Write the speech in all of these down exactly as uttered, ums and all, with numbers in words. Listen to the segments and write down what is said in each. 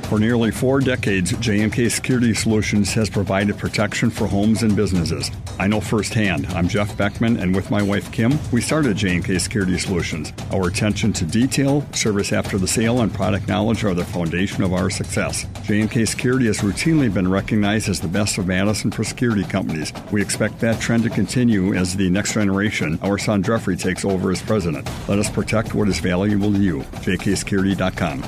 For nearly four decades, J M K Security Solutions has provided protection for homes and businesses. I know firsthand. I'm Jeff Beckman, and with my wife, Kim, we started J M K Security Solutions. Our attention to detail, service after the sale, and product knowledge are the foundation of our success. J M K Security has routinely been recognized as the best of Madison for security companies. We expect that trend to continue as the next generation, our son Jeffrey, takes over as president. Let us protect what is valuable to you. J K security dot com.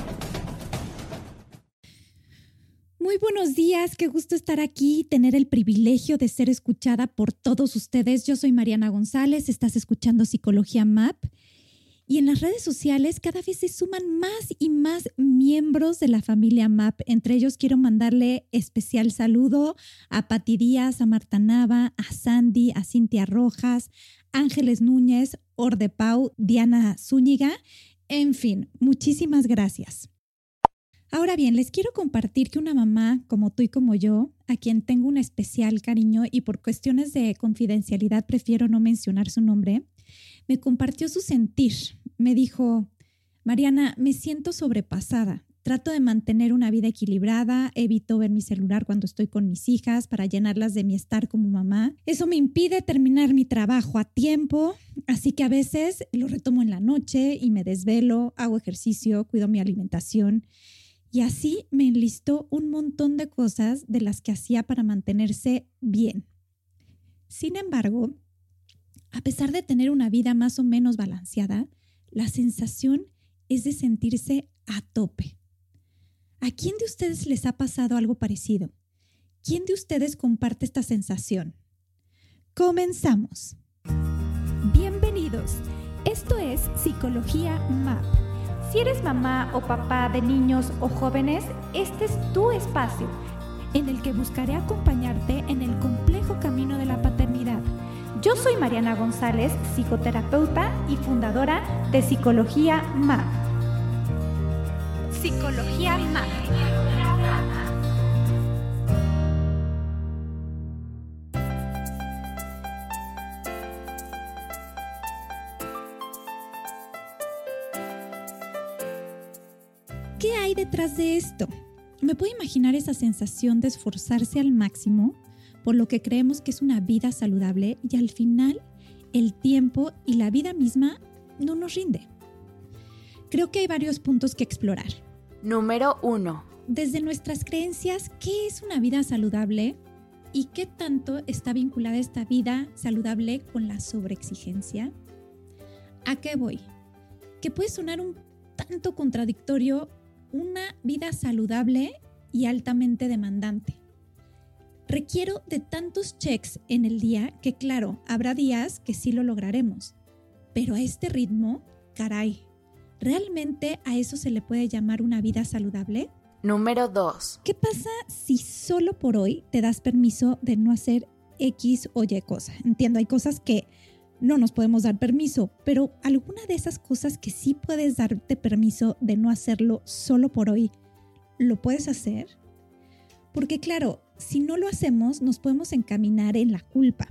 Muy buenos días, qué gusto estar aquí y tener el privilegio de ser escuchada por todos ustedes. Yo soy Mariana González, estás escuchando Psicología M A P y en las redes sociales cada vez se suman más y más miembros de la familia M A P. Entre ellos quiero mandarle especial saludo a Pati Díaz, a Marta Nava, a Sandy, a Cintia Rojas, Ángeles Núñez, Orde Pau, Diana Zúñiga, en fin, muchísimas gracias. Ahora bien, les quiero compartir que una mamá como tú y como yo, a quien tengo un especial cariño y por cuestiones de confidencialidad prefiero no mencionar su nombre, me compartió su sentir. Me dijo, Mariana, me siento sobrepasada. Trato de mantener una vida equilibrada, evito ver mi celular cuando estoy con mis hijas para llenarlas de mi estar como mamá. Eso me impide terminar mi trabajo a tiempo, así que a veces lo retomo en la noche y me desvelo, hago ejercicio, cuido mi alimentación. Y así me enlistó un montón de cosas de las que hacía para mantenerse bien. Sin embargo, a pesar de tener una vida más o menos balanceada, la sensación es de sentirse a tope. ¿A quién de ustedes les ha pasado algo parecido? ¿Quién de ustedes comparte esta sensación? Comenzamos. Bienvenidos. Esto es Psicología M A P. Si eres mamá o papá de niños o jóvenes, este es tu espacio en el que buscaré acompañarte en el complejo camino de la paternidad. Yo soy Mariana González, psicoterapeuta y fundadora de Psicología M A P. Psicología M A P. ¿Qué hay detrás de esto? Me puedo imaginar esa sensación de esforzarse al máximo por lo que creemos que es una vida saludable y al final el tiempo y la vida misma no nos rinde. Creo que hay varios puntos que explorar. Número uno. Desde nuestras creencias, ¿qué es una vida saludable? ¿Y qué tanto está vinculada esta vida saludable con la sobreexigencia? ¿A qué voy? Que puede sonar un tanto contradictorio una vida saludable y altamente demandante. Requiero de tantos checks en el día que, claro, habrá días que sí lo lograremos. Pero a este ritmo, caray, ¿realmente a eso se le puede llamar una vida saludable? Número dos. ¿Qué pasa si solo por hoy te das permiso de no hacer X o Y cosa? Entiendo, hay cosas que no nos podemos dar permiso, pero alguna de esas cosas que sí puedes darte permiso de no hacerlo solo por hoy, ¿lo puedes hacer? Porque claro, si no lo hacemos, nos podemos encaminar en la culpa.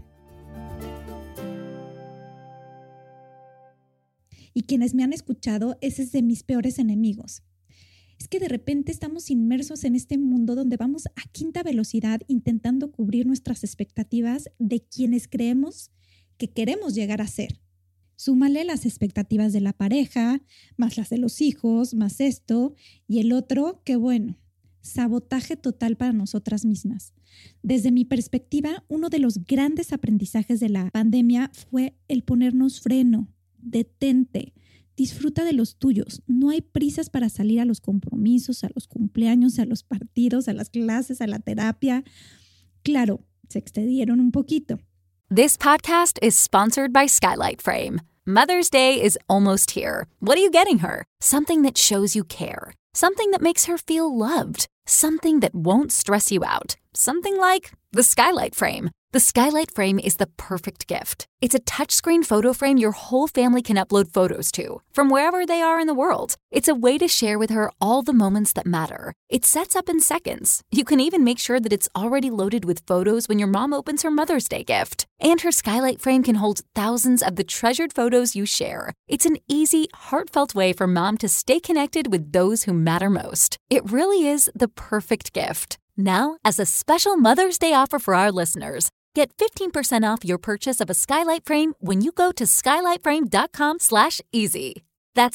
Y quienes me han escuchado, ese es de mis peores enemigos. Es que de repente estamos inmersos en este mundo donde vamos a quinta velocidad intentando cubrir nuestras expectativas de quienes creemos que queremos llegar a ser. Súmale las expectativas de la pareja, más las de los hijos, más esto y el otro, que bueno, sabotaje total para nosotras mismas. Desde mi perspectiva, uno de los grandes aprendizajes de la pandemia fue el ponernos freno, detente, disfruta de los tuyos. No hay prisas para salir a los compromisos, a los cumpleaños, a los partidos, a las clases, a la terapia. Claro, se excedieron un poquito. This podcast is sponsored by Skylight Frame. Mother's Day is almost here. What are you getting her? Something that shows you care. Something that makes her feel loved. Something that won't stress you out. Something like the Skylight Frame. The Skylight Frame is the perfect gift. It's a touchscreen photo frame your whole family can upload photos to, from wherever they are in the world. It's a way to share with her all the moments that matter. It sets up in seconds. You can even make sure that it's already loaded with photos when your mom opens her Mother's Day gift. And her Skylight Frame can hold thousands of the treasured photos you share. It's an easy, heartfelt way for mom to stay connected with those who matter most. It really is the perfect gift. Now, as a special Mother's Day offer for our listeners, get fifteen percent off your purchase of a Skylight Frame when you go to skylightframe.com slash easy. That's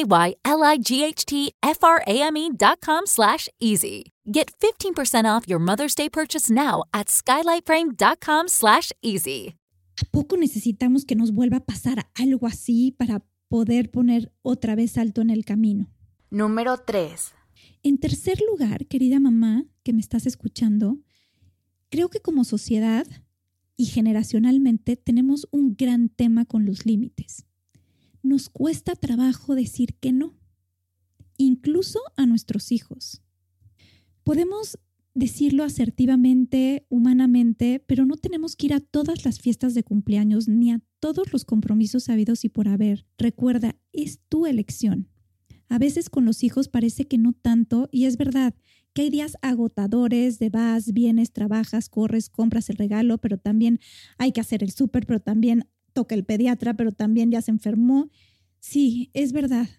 S-K-Y-L-I-G-H-T-F-R-A-M-E dot com slash easy. Get fifteen percent off your Mother's Day purchase now at skylightframe.com slash easy. ¿A poco necesitamos que nos vuelva a pasar algo así para poder poner otra vez alto en el camino? Número tres. En tercer lugar, querida mamá, que me estás escuchando, creo que como sociedad y generacionalmente tenemos un gran tema con los límites. Nos cuesta trabajo decir que no, incluso a nuestros hijos. Podemos decirlo asertivamente, humanamente, pero no tenemos que ir a todas las fiestas de cumpleaños ni a todos los compromisos habidos y por haber. Recuerda, es tu elección. A veces con los hijos parece que no tanto, y es verdad que hay días agotadores de vas, vienes, trabajas, corres, compras el regalo, pero también hay que hacer el súper, pero también toca el pediatra, pero también ya se enfermó. Sí, es verdad.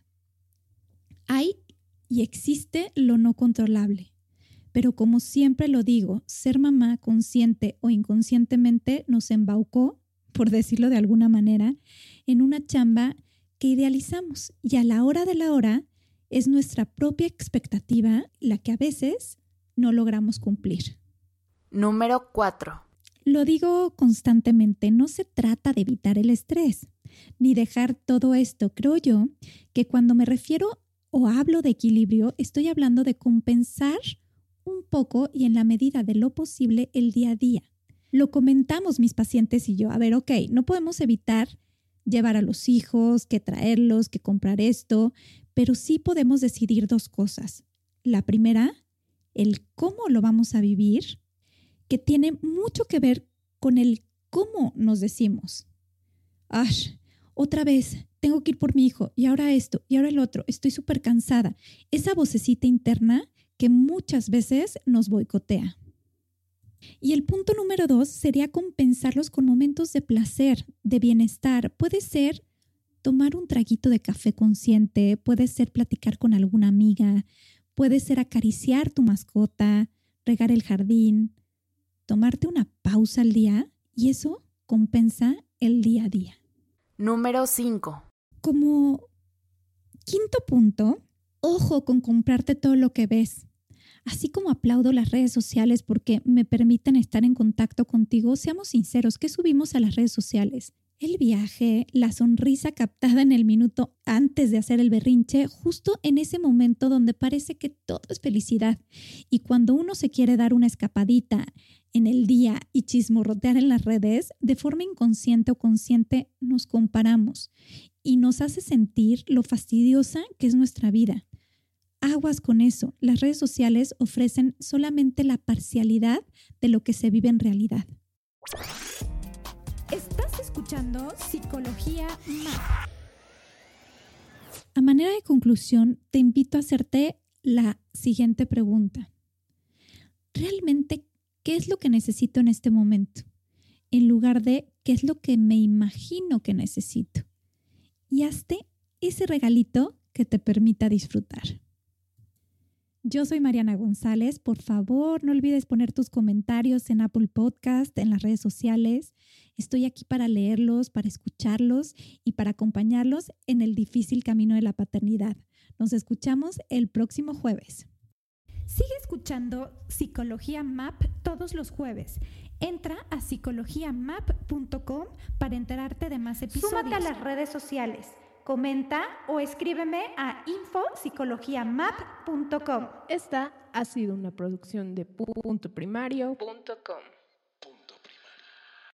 Hay y existe lo no controlable. Pero como siempre lo digo, ser mamá consciente o inconscientemente nos embaucó, por decirlo de alguna manera, en una chamba que idealizamos, y a la hora de la hora es nuestra propia expectativa la que a veces no logramos cumplir. Número cuatro. Lo digo constantemente, no se trata de evitar el estrés, ni dejar todo esto. Creo yo que cuando me refiero o hablo de equilibrio, estoy hablando de compensar un poco y en la medida de lo posible el día a día. Lo comentamos mis pacientes y yo. A ver, ok, no podemos evitar llevar a los hijos, que traerlos, que comprar esto, pero sí podemos decidir dos cosas. La primera, el cómo lo vamos a vivir, que tiene mucho que ver con el cómo nos decimos. Ash, otra vez, tengo que ir por mi hijo, y ahora esto, y ahora el otro, estoy súper cansada. Esa vocecita interna que muchas veces nos boicotea. Y el punto número dos sería compensarlos con momentos de placer, de bienestar. Puede ser tomar un traguito de café consciente, puede ser platicar con alguna amiga, puede ser acariciar tu mascota, regar el jardín, tomarte una pausa al día, y eso compensa el día a día. Número cinco. Como quinto punto, ojo con comprarte todo lo que ves. Así como aplaudo las redes sociales porque me permiten estar en contacto contigo, seamos sinceros, ¿qué subimos a las redes sociales? El viaje, la sonrisa captada en el minuto antes de hacer el berrinche, justo en ese momento donde parece que todo es felicidad. Y cuando uno se quiere dar una escapadita en el día y chismorrotear en las redes, de forma inconsciente o consciente nos comparamos y nos hace sentir lo fastidiosa que es nuestra vida. Aguas con eso. Las redes sociales ofrecen solamente la parcialidad de lo que se vive en realidad. Estás escuchando Psicología M A P. A manera de conclusión, te invito a hacerte la siguiente pregunta. ¿Realmente qué es lo que necesito en este momento? En lugar de ¿qué es lo que me imagino que necesito? Y hazte ese regalito que te permita disfrutar. Yo soy Mariana González. Por favor, no olvides poner tus comentarios en Apple Podcast, en las redes sociales. Estoy aquí para leerlos, para escucharlos y para acompañarlos en el difícil camino de la paternidad. Nos escuchamos el próximo jueves. Sigue escuchando Psicología M A P todos los jueves. Entra a psicología map punto com para enterarte de más episodios. Súmate a las redes sociales. Comenta o escríbeme a info psicología map punto com. Esta ha sido una producción de punto primario punto com.